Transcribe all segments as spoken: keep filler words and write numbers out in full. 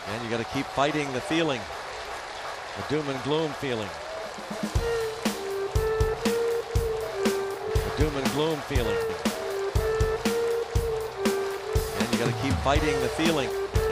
And you got to keep fighting the feeling, the doom and gloom feeling. The doom and gloom feeling. And you got to keep fighting the feeling.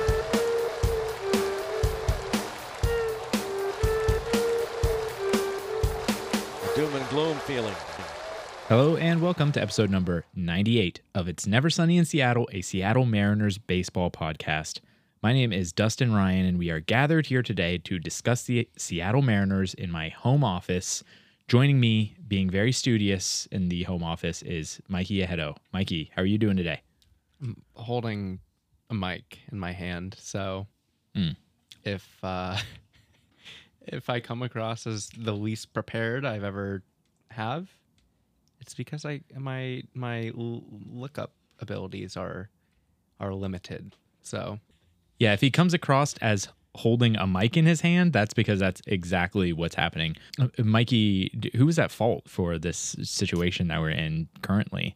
The doom and gloom feeling. Hello and welcome to episode number ninety-eight of It's Never Sunny in Seattle, a Seattle Mariners baseball podcast. My name is Dustin Ryan, and we are gathered here today to discuss the Seattle Mariners in my home office. Joining me, being very studious in the home office, is Mikey Ahedo. Mikey, how are you doing today? I'm holding a mic in my hand, so mm. if uh, if I come across as the least prepared I've ever have, it's because I my my lookup abilities are are limited. So. Yeah, if he comes across as holding a mic in his hand, that's because that's exactly what's happening. Uh, Mikey, who was at fault for this situation that we're in currently?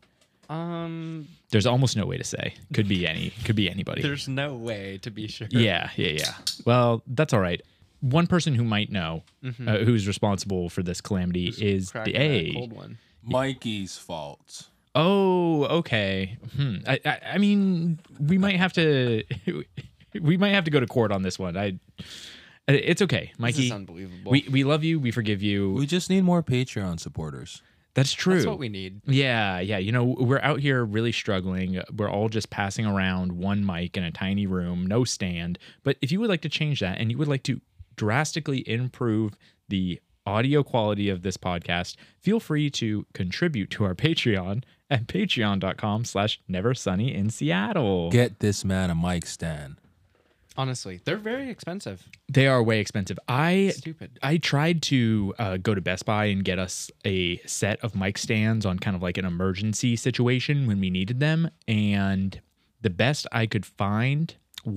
Um, There's almost no way to say. Could be any. Could be anybody. There's no way to be sure. Yeah, yeah, yeah. Well, that's all right. One person who might know, mm-hmm. uh, who's responsible for this calamity, Just is the A. Cold one. Mikey's fault. Oh, okay. Hmm. I, I, I mean, we might have to. We might have to go to court on this one. I, it's okay, Mikey. This is unbelievable. We we love you. We forgive you. We just need more Patreon supporters. That's true. That's what we need. Yeah, yeah. You know, we're out here really struggling. We're all just passing around one mic in a tiny room, no stand. But if you would like to change that and you would like to drastically improve the audio quality of this podcast, feel free to contribute to our Patreon at patreon.com slash never sunny in Seattle. Get this man a mic stand. Honestly, they're very expensive. They are way expensive. I Stupid. I tried to uh, go to Best Buy and get us a set of mic stands on kind of like an emergency situation when we needed them. And the best I could find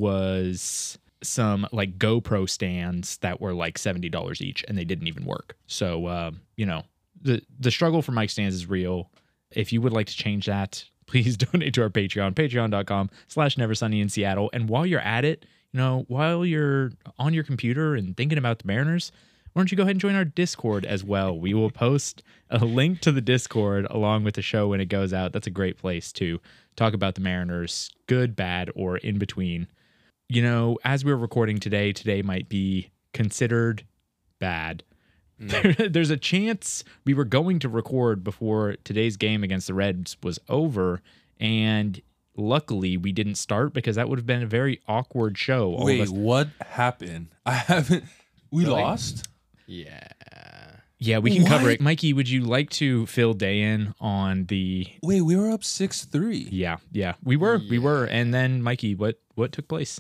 was some like GoPro stands that were like seventy dollars each, and they didn't even work. So, uh, you know, the, the struggle for mic stands is real. If you would like to change that, please donate to our Patreon, patreon.com slash never sunny in Seattle. And while you're at it, you know, while you're on your computer and thinking about the Mariners, why don't you go ahead and join our Discord as well? We will post a link to the Discord along with the show when it goes out. That's a great place to talk about the Mariners, good, bad, or in between. You know, as we're recording today, today might be considered bad. Mm. There's a chance we were going to record before today's game against the Reds was over, and luckily we didn't start because that would have been a very awkward show. All Wait, of us- what happened? I haven't... We Really? lost? Yeah. Yeah, we can What? cover it. Mikey, would you like to fill day in on the... Wait, we were up six three. Yeah, yeah, we were, we were. Yeah. And then, Mikey, what, what took place?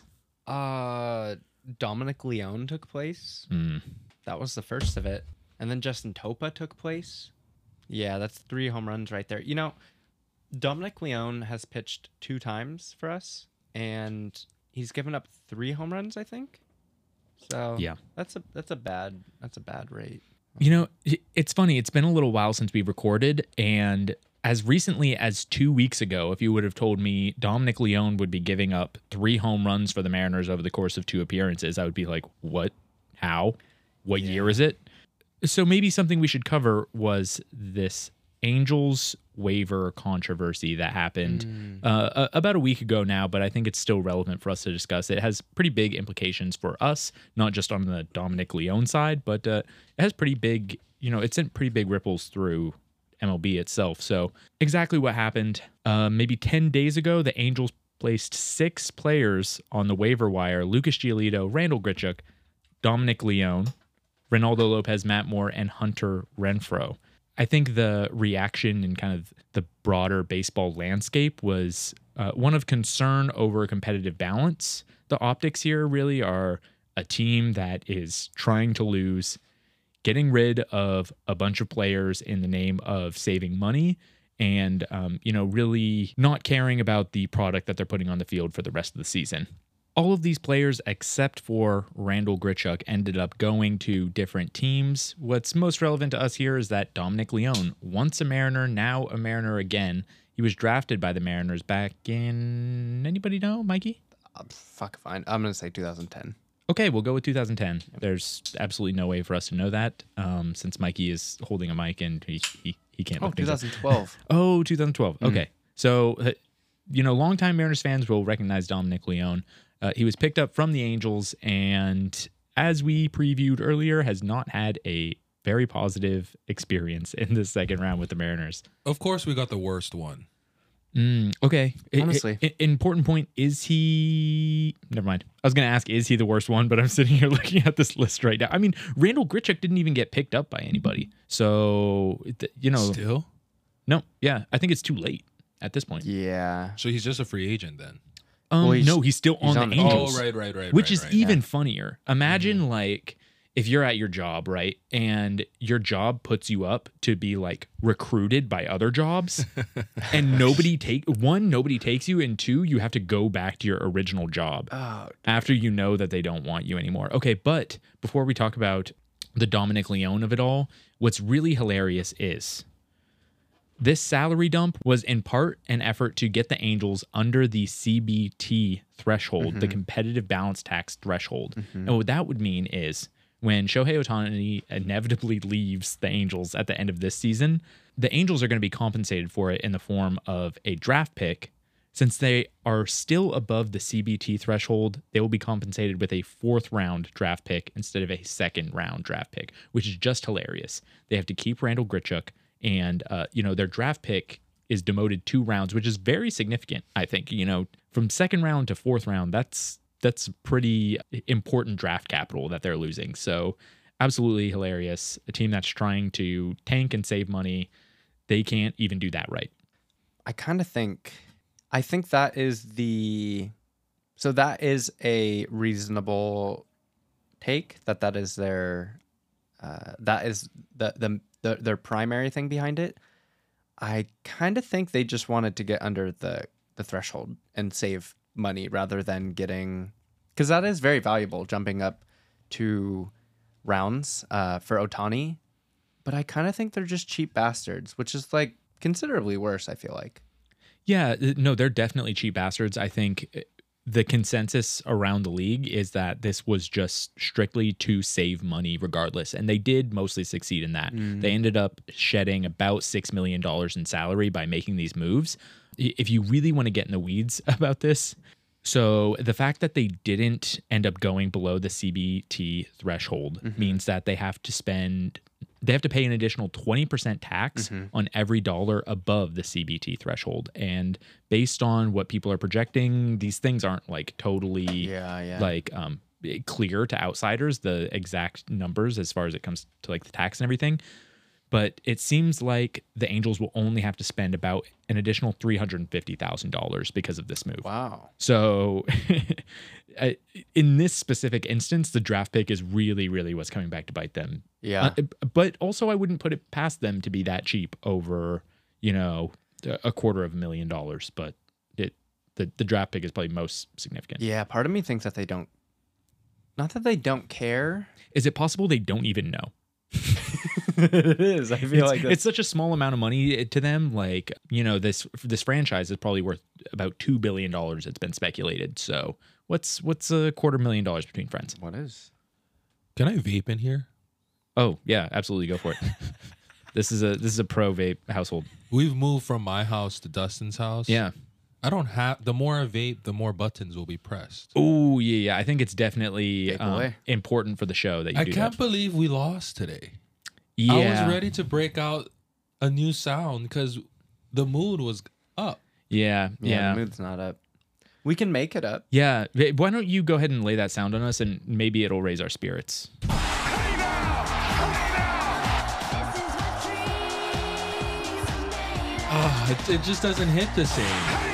Uh, Dominic Leone took place. Mm. That was the first of it. And then Justin Topa took place. Yeah, that's three home runs right there. You know, Dominic Leone has pitched two times for us, and he's given up three home runs, I think. So Yeah. that's a that's a bad that's a bad rate. You know, it's funny. It's been a little while since we recorded, and as recently as two weeks ago, if you would have told me Dominic Leone would be giving up three home runs for the Mariners over the course of two appearances, I would be like, what? How? What Yeah. year is it? So maybe something we should cover was this Angels waiver controversy that happened Mm. uh, about a week ago now, but I think it's still relevant for us to discuss. It has pretty big implications for us, not just on the Dominic Leone side, but uh, it has pretty big, you know, it sent pretty big ripples through M L B itself. So exactly what happened, uh, maybe ten days ago, the Angels placed six players on the waiver wire: Lucas Giolito, Randall Grichuk, Dominic Leone, Ronaldo Lopez, Matt Moore, and Hunter Renfroe. I think the reaction in kind of the broader baseball landscape was uh, one of concern over competitive balance. The optics here really are a team that is trying to lose, getting rid of a bunch of players in the name of saving money, and um, you know, really not caring about the product that they're putting on the field for the rest of the season. All of these players, except for Randall Grichuk, ended up going to different teams. What's most relevant to us here is that Dominic Leone, once a Mariner, now a Mariner again. He was drafted by the Mariners back in... Anybody know, Mikey? Uh, fuck, fine. I'm gonna say two thousand ten. Okay, we'll go with two thousand ten. There's absolutely no way for us to know that, um, since Mikey is holding a mic and he he, he can't. Oh, look things up. twenty twelve. Oh, twenty twelve. Okay. So, uh, you know, longtime Mariners fans will recognize Dominic Leone. Uh, he was picked up from the Angels, and as we previewed earlier, has not had a very positive experience in the second round with the Mariners. Of course, we got the worst one. Mm, okay. I- Honestly. I- I- important point. Is he... Never mind. I was going to ask, is he the worst one? But I'm sitting here looking at this list right now. I mean, Randall Grichuk didn't even get picked up by anybody. So, th- you know... Still? No, yeah. I think it's too late at this point. Yeah. So he's just a free agent then? Um, Well, he's- no, he's still he's on, on the the- Angels. Oh, right, right, right. Which right, is right. even funnier. Imagine like if you're at your job, right? And your job puts you up to be like recruited by other jobs and nobody take one, nobody takes you, and two, you have to go back to your original job Oh, after you know that they don't want you anymore. Okay, but before we talk about the Dominic Leone of it all, what's really hilarious is this salary dump was in part an effort to get the Angels under the C B T threshold, the competitive balance tax threshold. And what that would mean is when Shohei Ohtani inevitably leaves the Angels at the end of this season, the Angels are going to be compensated for it in the form of a draft pick. Since they are still above the C B T threshold, they will be compensated with a fourth round draft pick instead of a second round draft pick, which is just hilarious. They have to keep Randall Grichuk, and uh, you know, their draft pick is demoted two rounds, which is very significant. I think, you know, from second round to fourth round, that's that's pretty important draft capital that they're losing. So absolutely hilarious. A team that's trying to tank and save money, they can't even do that right. I kind of think, I think that is the, so that is a reasonable take, that that is their, uh, that is the, the, the, their primary thing behind it. I kind of think they just wanted to get under the, the threshold and save money rather than getting, because that is very valuable, jumping up two rounds uh, for Ohtani. But I kind of think they're just cheap bastards, which is like considerably worse, I feel like. Yeah, no, they're definitely cheap bastards. I think the consensus around the league is that this was just strictly to save money regardless. And they did mostly succeed in that. Mm. They ended up shedding about six million dollars in salary by making these moves. If you really want to get in the weeds about this, so the fact that they didn't end up going below the C B T threshold mm-hmm. means that they have to spend, they have to pay an additional twenty percent tax mm-hmm. on every dollar above the C B T threshold. And based on what people are projecting, these things aren't like totally yeah, yeah. like um, clear to outsiders, the exact numbers as far as it comes to like the tax and everything. But it seems like the Angels will only have to spend about an additional three hundred fifty thousand dollars because of this move. Wow. So in this specific instance, the draft pick is really, really what's coming back to bite them. Yeah. Uh, but also, I wouldn't put it past them to be that cheap over, you know, a quarter of a million dollars. But it the, the draft pick is probably most significant. Yeah. Part of me thinks that they don't, not that they don't care. Is it possible they don't even know? It is. I feel it's, like that's... it's such a small amount of money to them. Like, you know, this this franchise is probably worth about two billion dollars. It's been speculated. So what's what's a quarter million dollars between friends? What is? Can I vape in here? Oh yeah, absolutely, go for it. This is a this is a pro vape household. We've moved from my house to Dustin's house. Yeah. I don't have, the more I vape, the more buttons will be pressed. Oh yeah, yeah. I think it's definitely Vape um, away. important for the show that you I do can't that. believe we lost today. Yeah. I was ready to break out a new sound because the mood was up. Yeah, Yeah. yeah. The mood's not up. We can make it up. Yeah. Why don't you go ahead and lay that sound on us, and maybe it'll raise our spirits. Oh, it, it just doesn't hit the same.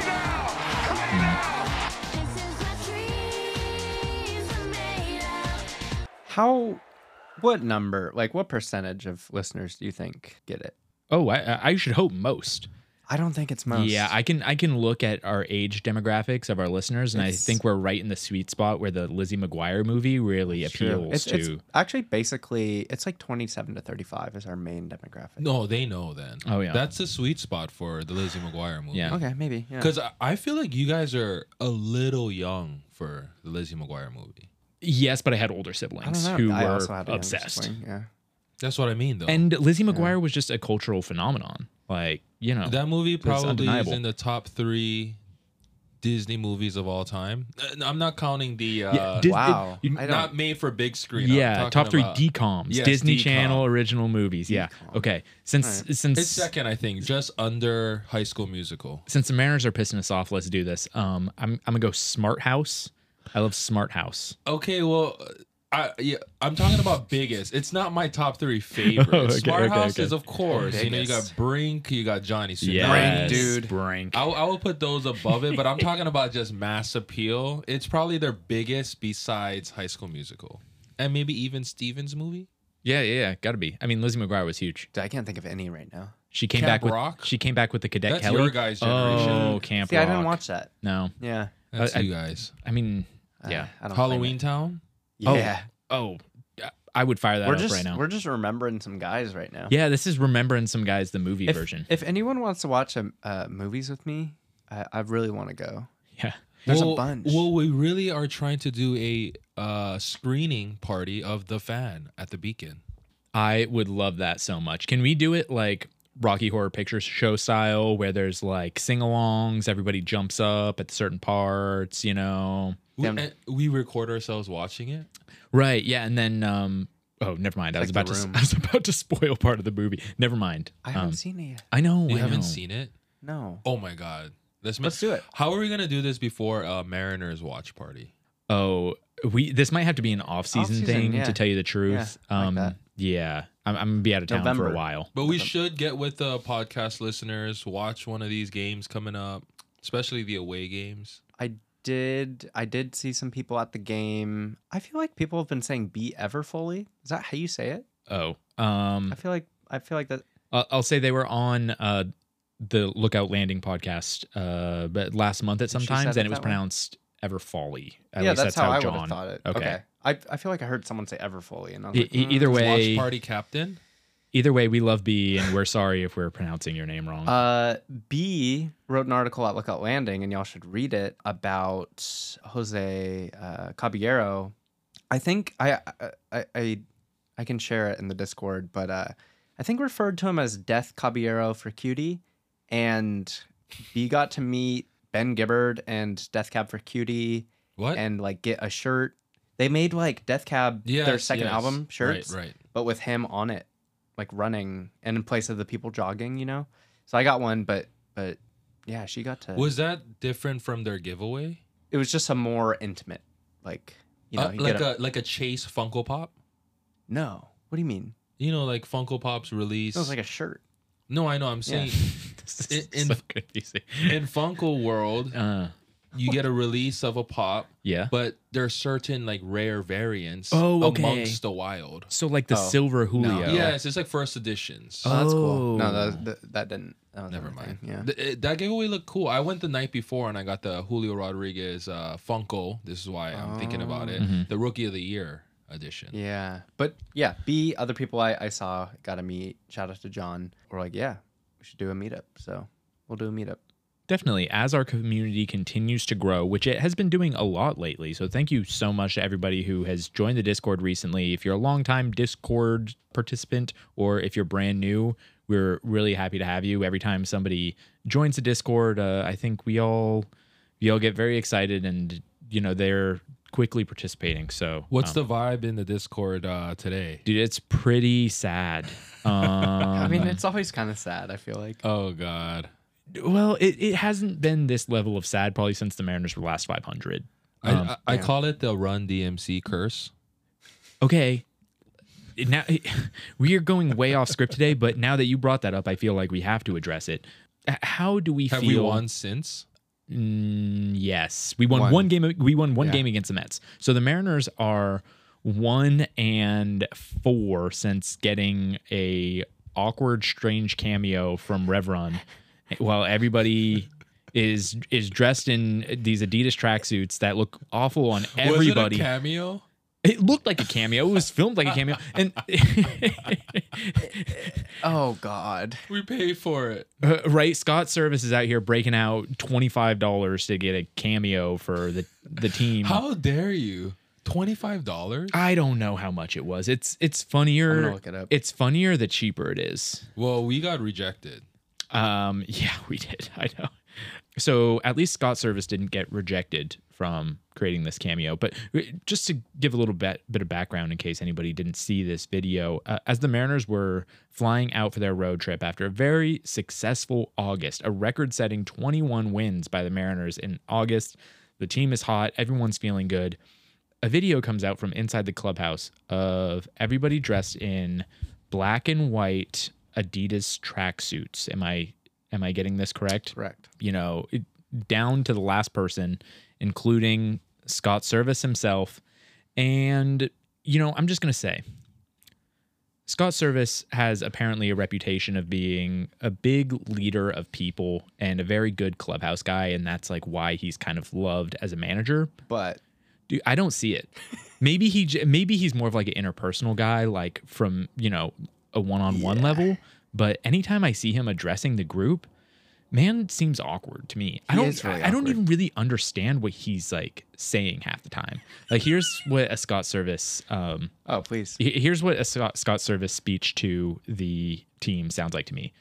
How, what number, like what percentage of listeners do you think get it? Oh, I, I should hope most. I don't think it's most. Yeah, I can I can look at our age demographics of our listeners, and It's- I think we're right in the sweet spot where the Lizzie McGuire movie really It's true. appeals It's, to. it's actually basically it's like twenty-seven to thirty-five is our main demographic. No, they know then. Oh, yeah. That's the sweet spot for the Lizzie McGuire movie. Yeah. Okay, maybe. Yeah. Because I, I feel like you guys are a little young for the Lizzie McGuire movie. Yes, but I had older I siblings don't know. who I were also had a younger obsessed. sibling, Yeah. That's what I mean, though. And Lizzie McGuire was just a cultural phenomenon. Like, you know. that movie probably is undeniable. in the top three Disney movies of all time. Uh, I'm not counting the uh, Yeah, Dis- Wow. you- I don't- not made for big screen. I'm yeah, talking top three about- D COMs, Yes, Disney D COM. Channel original movies. Yeah. D-com. Okay. Since Alright. since It's second, I think, just under High School Musical. since the Mariners are pissing us off, let's do this. Um, I'm I'm gonna go Smart House. I love Smart House. Okay, well, I yeah, I'm talking about biggest. It's not my top three favorites. Okay, Smart okay, House okay. is, of course. You know, you got Biggest. Brink, you got Johnny Tsunami. Yes, dude. Brink. I, I will put those above it, but I'm talking about just mass appeal. It's probably their biggest besides High School Musical, and maybe even Steven's movie. Yeah, yeah, yeah, gotta be. I mean, Lizzie McGuire was huge. Dude, I can't think of any right now. She came Camp back with Rock? she came back with the Cadet That's Kelly. your guys' generation. Oh, Camp See, Rock. I didn't watch that. No, Yeah. That's I- you guys. I mean, Uh, yeah. I don't claim Halloween it. Town. Yeah. Oh, I would fire that we're up just right now. we're just remembering some guys right now. Yeah, this is Remembering Some Guys, the movie If, version. if anyone wants to watch a, uh, movies with me, I, I really want to go. Yeah. There's well, a bunch. Well, we really are trying to do a uh, screening party of The Fan at the Beacon. I would love that so much. Can we do it like Rocky Horror Picture Show style, where there's like sing-alongs, everybody jumps up at certain parts, you know? We, Damn. and we record ourselves watching it. Right. Yeah. And then, um, oh, never mind. I was like about The to. Room. I was about to spoil part of the movie. Never mind. I haven't Um, seen it yet. I know. You I haven't know. seen it? No. Oh my god. Let's make, Let's do it. How are we gonna do this before uh, Mariners watch party? Oh, we. This might have to be an off-season, Off-season, thing, yeah. to tell you the truth. Yeah, I like um, that. yeah. I'm, I'm gonna be out of town for November. a while. But we should get with the podcast listeners, watch one of these games coming up, especially the away games. I did. I did see some people at the game. I feel like people have been saying "be ever Foley." Is that how you say it? Oh. Um. I feel like I feel like that. I'll I'll say they were on uh, the Lookout Landing podcast uh, but last month at And she sometimes, said and it it was that way? pronounced Ever Folly. At yeah, least that's, how, I would John. have thought it. Okay. Okay. I I feel like I heard someone say "ever Foley," and I was E- like, e- "Mm." either way, Watch party captain. either way, we love B, and we're sorry if we're pronouncing your name wrong. Uh, B wrote an article at Lookout Landing, and y'all should read it about Jose uh, Caballero. I think I, I I I can share it in the Discord, but uh, I think referred to him as Death Caballero for Cutie, and B got to meet Ben Gibbard and Death Cab for Cutie, What? and like get a shirt. They made like Death Cab their Yes, second yes. album shirts, Right, right. but with him on it, like running and in place of the people jogging, you know. So I got one, but but yeah, she got to. Was that different from their giveaway? It was just a more intimate, like you know, Uh, you like get a, like a Chase Funko Pop. no. What do you mean? You know, like Funko Pops release. It was like a shirt. no, I know. I'm saying This in- is in- so confusing. in Funko world, Uh, you get a release of a pop, yeah. but there are certain like rare variants Oh, okay. amongst the wild. So like the Oh, silver Julio. Yes, it's like first editions. Oh, that's cool. No, Oh. that that, that didn't. That was Never everything. mind. Yeah. Th- it- that giveaway looked cool. I went the night before and I got the Julio Rodriguez uh, Funko. This is why I'm thinking about it. Oh. Mhm. The Rookie of the Year edition. Yeah, but yeah, B other people I, I saw got to meet. Shout out to John. We're like, yeah, we should do a meetup. So we'll do a meetup. Definitely, as our community continues to grow, which it has been doing a lot lately. So thank you so much to everybody who has joined the Discord recently. If you're a longtime Discord participant or if you're brand new, we're really happy to have you. Every time somebody joins the Discord, uh, I think we all we all get very excited, and you know they're quickly participating. So What's um, the vibe in the Discord uh, today? dude? It's pretty sad. Um, I mean, it's always kind of sad. I feel like. Oh God. well, it, it hasn't been this level of sad probably since the Mariners were last five hundred. I, Um, I, I yeah. call it the Run D M C curse. Okay. Now we are going way off script today, but now that you brought that up, I feel like we have to address it. H- How do we Have feel? we won since? Mm, yes, we won One. one, game. We won one Yeah. game against the Mets. So the Mariners are one and four since getting a awkward, strange cameo from Rev Run while everybody is is dressed in these Adidas tracksuits that look awful on everybody. Was it a cameo? It looked like a cameo. It was filmed like a cameo, and Oh God. We paid for it. uh, right, Scott Service is out here breaking out twenty five dollars to get a cameo for the the team. How dare you? twenty-five dollars? I don't know how much it was. It's it's I'm funnier. gonna look it up. It's funnier the cheaper it is. Well, we got rejected. Um, yeah, we did. I know. So at least Scott Service didn't get rejected from creating this cameo. But just to give a little bit, bit of background in case anybody didn't see this video, uh, as the Mariners were flying out for their road trip after a very successful August, a record-setting twenty-one wins by the Mariners in August, the team is hot, everyone's feeling good. A video comes out from inside the clubhouse of everybody dressed in black and white Adidas tracksuits. Am I am I getting this correct? Correct. You know, it, down to the last person, including Scott Service himself. And, you know, I'm just going to say, Scott Service has apparently a reputation of being a big leader of people and a very good clubhouse guy. And that's like why he's kind of loved as a manager. But Dude, I don't see it. Maybe he, j- maybe he's more of like an interpersonal guy, like from, you know, a one-on-one Yeah. level. But anytime I see him addressing the group, man seems awkward to me. I He don't is really I don't awkward. even really understand what he's like saying half the time. Like here's what a Scott Service um oh, please. he- here's what a Scott, Scott Service speech to the team sounds like to me.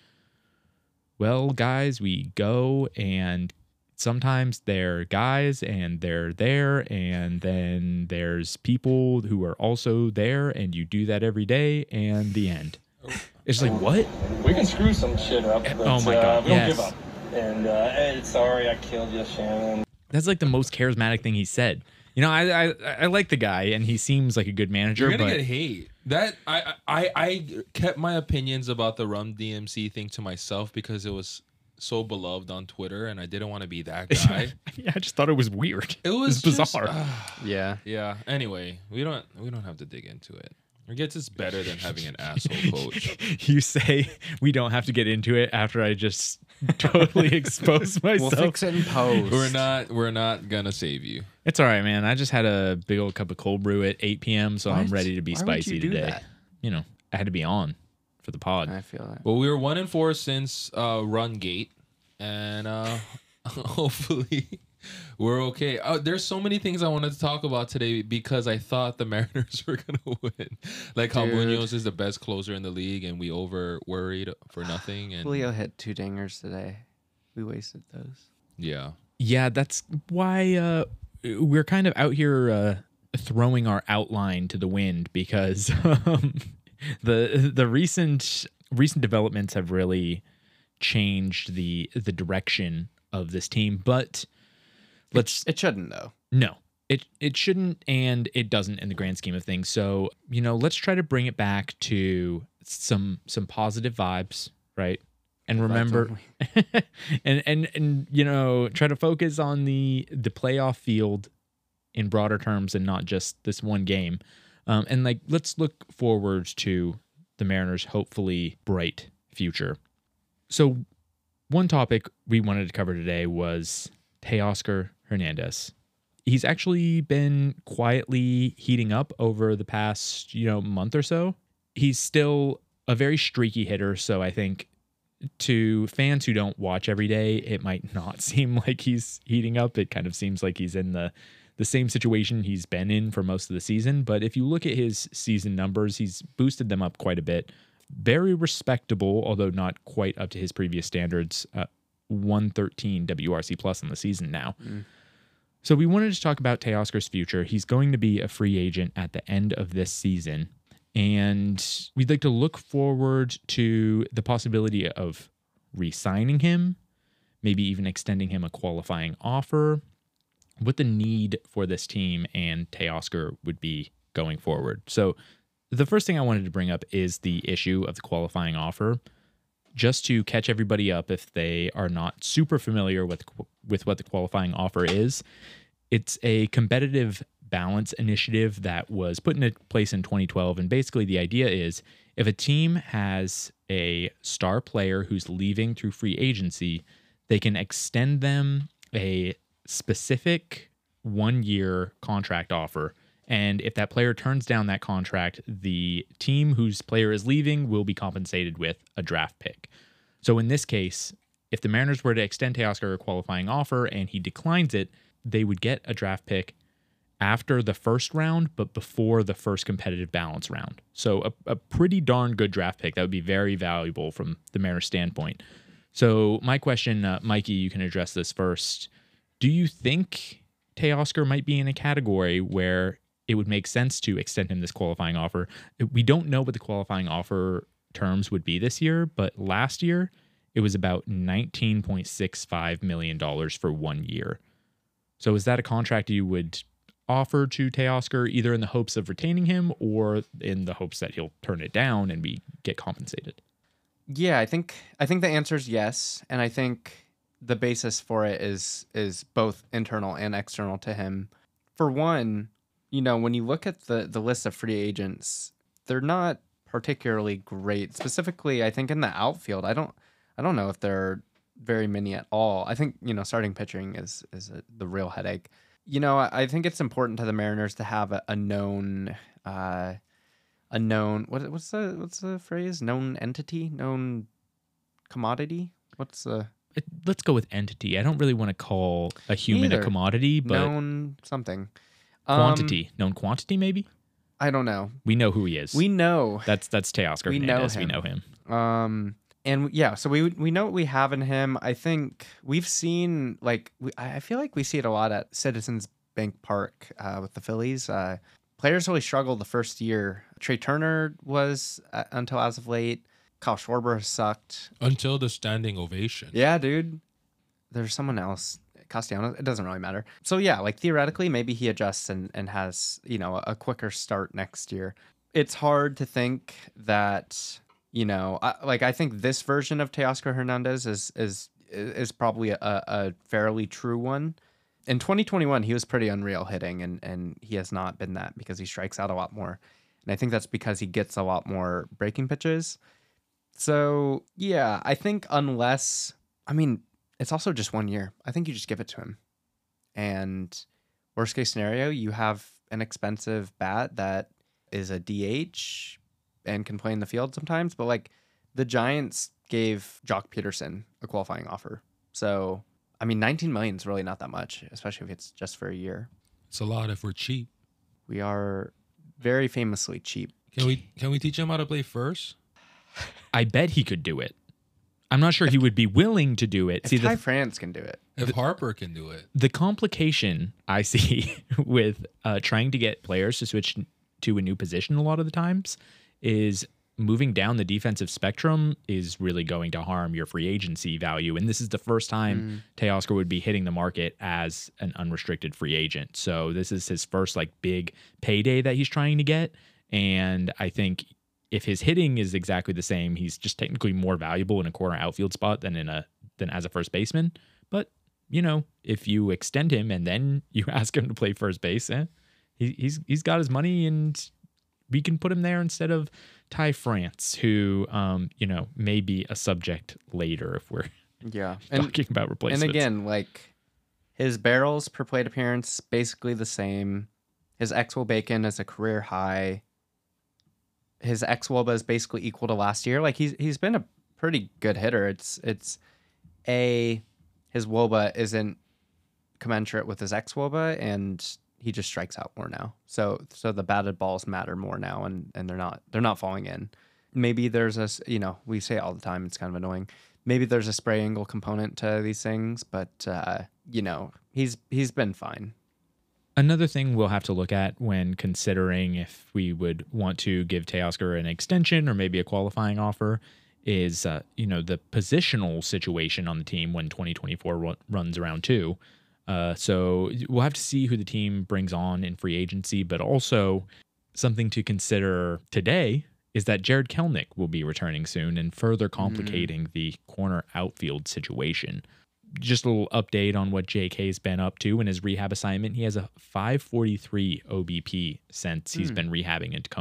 Well, guys, we go and sometimes they're guys and they're there and then there's people who are also there and you do that every day and the end. It's like, what? We can screw some shit up, but Oh my uh, God, we don't yes. give up. And uh, hey, sorry I killed you, Shannon. That's like the most charismatic thing he said. You know, I I, I like the guy and he seems like a good manager, You're gonna but get hate. That I, I I kept my opinions about the Rum D M C thing to myself because it was so beloved on Twitter, and I didn't want to be that guy. yeah, I just thought it was weird. It was It's just- bizarre. ah. Yeah. Yeah. Anyway, we don't we don't have to dig into it. I guess it's better than having an asshole coach. You say we don't have to get into it after I just totally expose We'll myself. fix it in post. We're not we're not gonna save you. It's all right, man. I just had a big old cup of cold brew at eight p.m., so I'm What? ready to be Why would spicy you do today. that? You know, I had to be on for the pod. I feel that. Well, we were one and four since uh, Run Gate, and uh, hopefully we're okay. Oh, there's so many things I wanted to talk about today because I thought the Mariners were gonna win. Like how Dude. Munoz is the best closer in the league, and we over worried for nothing. And Julio hit two dingers today. We wasted those. yeah, Yeah, that's why uh, we're kind of out here uh, throwing our outline to the wind because um, the the recent recent developments have really changed the the direction of this team. But let's It shouldn't though. no, it it shouldn't, and it doesn't in the grand scheme of things. So you know, let's try to bring it back to some some positive vibes, right? And remember, and and and you know, try to focus on the the playoff field in broader terms and not just this one game. Um, and like, let's look forward to the Mariners' hopefully bright future. So, one topic we wanted to cover today was Teoscar Hernandez. He's actually been quietly heating up over the past, you know, month or so. He's still a very streaky hitter, so I think to fans who don't watch every day, it might not seem like he's heating up. It kind of seems like he's in the the same situation he's been in for most of the season. But if you look at his season numbers, he's boosted them up quite a bit. Very respectable, although not quite up to his previous standards. Uh, one thirteen W R C plus on the season now. Mm. So we wanted to talk about Teoscar's future. He's going to be a free agent at the end of this season. And we'd like to look forward to the possibility of re-signing him, maybe even extending him a qualifying offer, what the need for this team and Teoscar would be going forward. So the first thing I wanted to bring up is the issue of the qualifying offer. Just to catch everybody up if they are not super familiar with with what the qualifying offer is, it's a competitive balance initiative that was put into place in twenty twelve. And basically the idea is if a team has a star player who's leaving through free agency, they can extend them a specific one-year contract offer. And if that player turns down that contract, the team whose player is leaving will be compensated with a draft pick. So in this case, if the Mariners were to extend Teoscar a qualifying offer and he declines it, they would get a draft pick after the first round, but before the first competitive balance round. So a, a pretty darn good draft pick that would be very valuable from the Mariners' standpoint. So my question, uh, Mikey, you can address this first. Do you think Teoscar might be in a category where it would make sense to extend him this qualifying offer? We don't know what the qualifying offer terms would be this year, but last year it was about nineteen point six five million dollars for one year. So is that a contract you would offer to Teoscar either in the hopes of retaining him or in the hopes that he'll turn it down and we get compensated? Yeah, I think I think the answer is yes, and I think the basis for it is is both internal and external to him. For one, you know, when you look at the the list of free agents, they're not particularly great. Specifically, I think in the outfield, I don't I don't know if there are very many at all. I think, you know, starting pitching is is a, the real headache. You know, I, I think it's important to the Mariners to have a, a known uh, a known what what's the what's the phrase? Known entity, known commodity. What's the It, let's go with entity. I don't really want to call a human Neither. a commodity, but known something? quantity, Um, known quantity, maybe. I don't know. We know who he is. We know. that's that's Teoscar we know Hernandez. We him. know him. Um, and yeah, so we we know what we have in him. I think we've seen like we, I I feel like we see it a lot at Citizens Bank Park uh, with the Phillies. Uh, players really struggled the first year. Trey Turner was uh, until as of late. Kyle Schwarber has sucked. Until the standing ovation. Yeah, dude. There's someone else. Castellanos. It doesn't really matter. So yeah, like theoretically, maybe he adjusts and, and has, you know, a quicker start next year. It's hard to think that, you know, I, like I think this version of Teoscar Hernandez is is is probably a, a fairly true one. In twenty twenty-one, he was pretty unreal hitting, and and he has not been that because he strikes out a lot more. And I think that's because he gets a lot more breaking pitches. So yeah, I think unless, I mean, it's also just one year. I think you just give it to him. And worst case scenario, you have an expensive bat that is a D H and can play in the field sometimes. But like the Giants gave Jock Peterson a qualifying offer. So, I mean, nineteen million is really not that much, especially if it's just for a year. It's a lot if we're cheap. We are very famously cheap. Can we can we teach him how to play first? I bet he could do it. I'm not sure he would be willing to do it. If See, Ty the, France can do it. If Harper can do it. the complication I see with uh, trying to get players to switch to a new position a lot of the times is moving down the defensive spectrum is really going to harm your free agency value. And this is the first time mm. Teoscar would be hitting the market as an unrestricted free agent. So this is his first like big payday that he's trying to get. And I think if his hitting is exactly the same, he's just technically more valuable in a corner outfield spot than in a than as a first baseman. But you know, if you extend him and then you ask him to play first base, eh, he, he's he's got his money, and we can put him there instead of Ty France, who um you know may be a subject later if we're yeah and, talking about replacements. And again, like his barrels per plate appearance basically the same. His X-Woba Bacon is a career high. His X-Woba is basically equal to last year. Like he's he's been a pretty good hitter. It's it's a his Woba isn't commensurate with his X-Woba, and he just strikes out more now. So so the batted balls matter more now, and and they're not they're not falling in. Maybe there's a, you know, we say it all the time, it's kind of annoying. Maybe there's a spray angle component to these things, but uh, you know, he's he's been fine. Another thing we'll have to look at when considering if we would want to give Teoscar an extension or maybe a qualifying offer is, uh, you know, the positional situation on the team when twenty twenty-four run, runs around too. Uh, so we'll have to see who the team brings on in free agency, but also something to consider today is that Jared Kelenic will be returning soon and further complicating mm. the corner outfield situation. Just a little update on what J K's been up to in his rehab assignment. He has a five forty-three O B P since he's mm. been rehabbing in Tacoma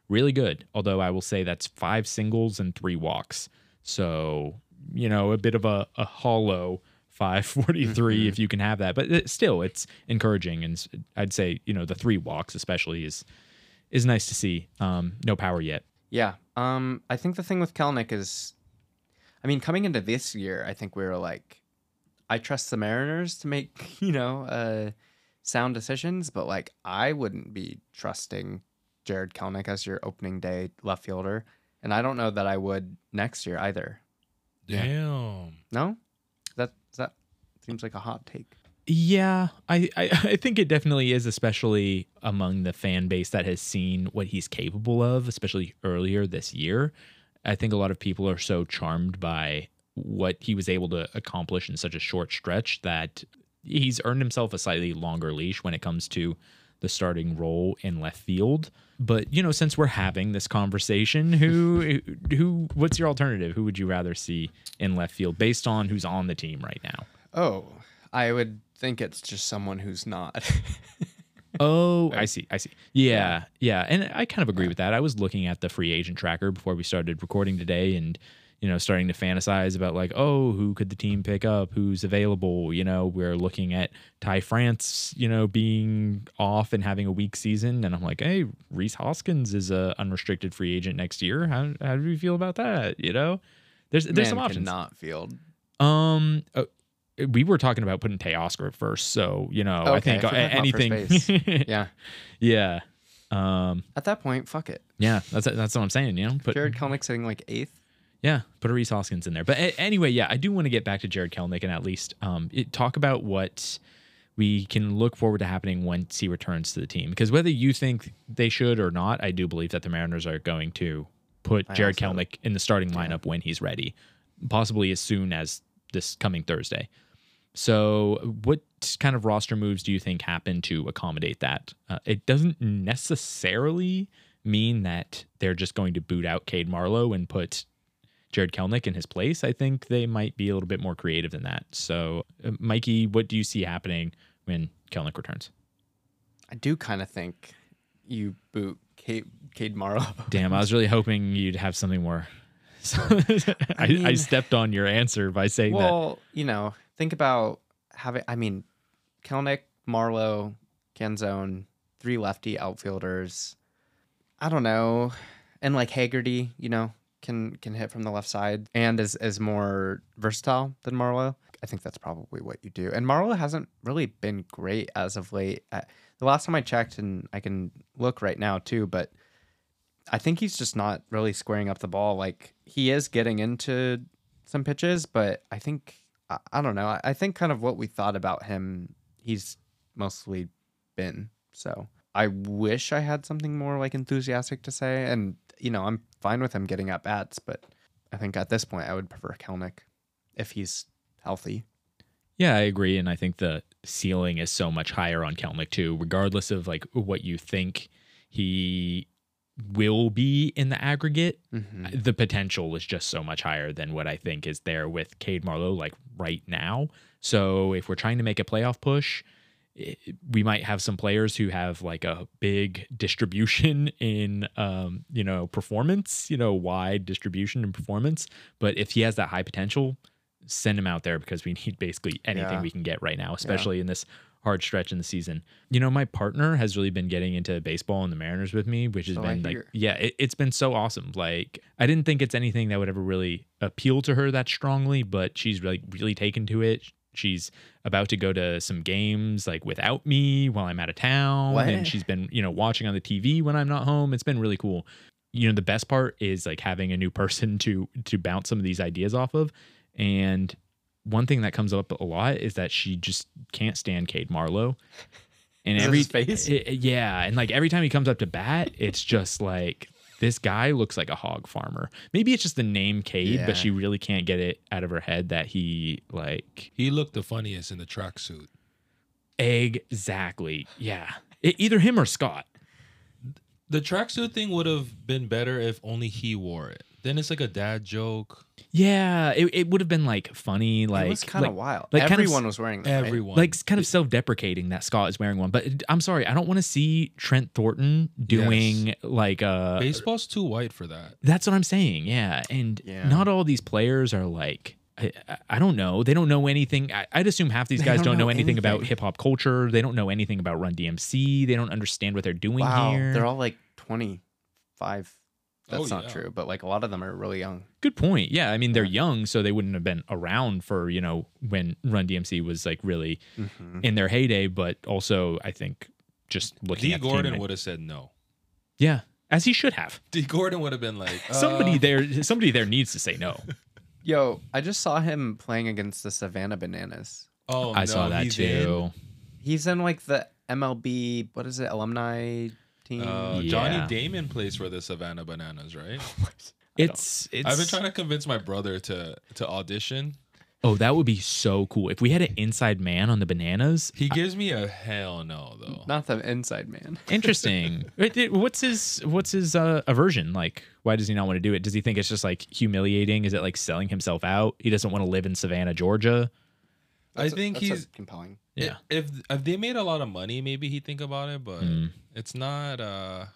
really good. Although I will say that's five singles and three walks. So, you know, a bit of a, a hollow five forty-three Mm-hmm. if you can have that. But it, still, it's encouraging. And s- I'd say, you know, the three walks especially is is nice to see. Um, no power yet. Yeah. Um, I think the thing with Kelnick is, I mean, coming into this year, I think we were like, I trust the Mariners to make, you know, uh, sound decisions, but like I wouldn't be trusting Jared Kelnick as your opening day left fielder. And I don't know that I would next year either. Damn. No? That that seems like a hot take. Yeah, I, I, I think it definitely is, especially among the fan base that has seen what he's capable of, especially earlier this year. I think a lot of people are so charmed by what he was able to accomplish in such a short stretch that he's earned himself a slightly longer leash when it comes to the starting role in left field. But, you know, since we're having this conversation, who who what's your alternative? Who would you rather see in left field based on who's on the team right now? Oh, I would think it's just someone who's not. Oh, I see. I see. Yeah, yeah. And I kind of agree with that. I was looking at the free agent tracker before we started recording today and, you know, starting to fantasize about like, oh, who could the team pick up? Who's available? You know, we're looking at Ty France, you know, being off and having a weak season. And I'm like, hey, Reese Hoskins is a unrestricted free agent next year. How, how do you feel about that? You know, there's, there's some Man options. cannot field. Um, uh, we were talking about putting Teoscar at first, so you know, I Okay, think I forgot about anything. first base. Yeah. yeah, um, At that point, fuck it. yeah. That's that's what I'm saying. You know, put Jared Kelnick sitting like eighth. yeah, put a Reese Hoskins in there. But a- anyway, yeah, I do want to get back to Jared Kelnick and at least um it, talk about what we can look forward to happening once he returns to the team. Because whether you think they should or not, I do believe that the Mariners are going to put I Jared also- Kelnick in the starting lineup when he's ready, possibly as soon as this coming Thursday. So what kind of roster moves do you think happen to accommodate that? Uh, it doesn't necessarily mean that they're just going to boot out Cade Marlowe and put Jared Kelnick in his place. I think they might be a little bit more creative than that. So, uh, Mikey, what do you see happening when Kelnick returns? I do kind of think you boot Cade, Cade Marlowe. Damn, I was really hoping you'd have something more. So I, I mean- stepped on your answer by saying that. Well, you know, think about having, I mean, Kelnick, Marlowe, Canzone, three lefty outfielders. I don't know. And like Haggerty, you know, can can hit from the left side and is, is more versatile than Marlowe. I think that's probably what you do. And Marlowe hasn't really been great as of late. Uh, the last time I checked, and I can look right now too, but I think he's just not really squaring up the ball. Like, he is getting into some pitches, but I think, I, I don't know. I, I think kind of what we thought about him, he's mostly been. So I wish I had something more like enthusiastic to say. And, you know, I'm fine with him getting at bats, but I think at this point I would prefer Kelnick if he's healthy. Yeah, I agree. And I think the ceiling is so much higher on Kelnick too, regardless of like what you think he will be in the aggregate. Mm-hmm. The potential is just so much higher than what I think is there with Cade Marlowe, like right now. So if we're trying to make a playoff push, it, we might have some players who have like a big distribution in, um, you know, performance, you know, wide distribution and performance. But if he has that high potential, send him out there because we need basically anything Yeah. we can get right now, especially in this hard stretch in the season. You know, my partner has really been getting into baseball and the Mariners with me, which has So I been like, hear. yeah, it, it's been so awesome. Like, I didn't think it's anything that would ever really appeal to her that strongly, but she's really, really taken to it. She's about to go to some games like without me while I'm out of town. What? And she's been, you know, watching on the T V when I'm not home. It's been really cool. You know, the best part is like having a new person to to bounce some of these ideas off of. And one thing that comes up a lot is that she just can't stand Cade Marlowe. And Is it every his face? it- it- yeah, and like every time he comes up to bat, it's just like this guy looks like a hog farmer. Maybe it's just the name Cade, Yeah. but she really can't get it out of her head that he like He looked the funniest in the tracksuit. exactly. Yeah, E- either him or Scott. The tracksuit thing would have been better if only he wore it. Then it's like a dad joke. Yeah, it, it would have been like funny, like it was kind of like, wild. like kind of Everyone s- was wearing them. right? Everyone. like kind of self-deprecating that Scott is wearing one. But it- I'm sorry, I don't want to see Trent Thornton doing like uh Baseball's too white for that. That's what I'm saying. Yeah, and Yeah. not all these players are like. I, I- I don't know. They don't know anything. I, I'd assume half these They guys don't don't, know, know anything about anything. hip hop culture. They don't know anything about Run D M C. They don't understand what they're doing Wow, here. they're all like twenty-five. That's Oh, not yeah. true, but like a lot of them are really young. Good point. Yeah, I mean they're young, so they wouldn't have been around for you know when Run D M C was like really Mm-hmm. in their heyday. But also, I think just looking D. at the team, Gordon like- would have said no. yeah, as he should have. D. Gordon would have been like Somebody uh, there, somebody there needs to say no. Yo, I just saw him playing against the Savannah Bananas. Oh, I no, saw that he's in. too. He's in like the M L B, what is it, alumni team? Uh, Yeah. Johnny Damon plays for the Savannah Bananas, right? It's it's. I've been trying to convince my brother to to audition. Oh, that would be so cool if we had an inside man on the Bananas. He gives me a hell no though. Not the inside man. Interesting. It- it- what's his what's his uh, aversion like? Why does he not want to do it? Does he think it's just like humiliating? Is it like selling himself out? He doesn't want to live in Savannah, Georgia. I That's- think that's he's compelling. Yeah. If if they made a lot of money, maybe he'd think about it, but Mm. it's not. uh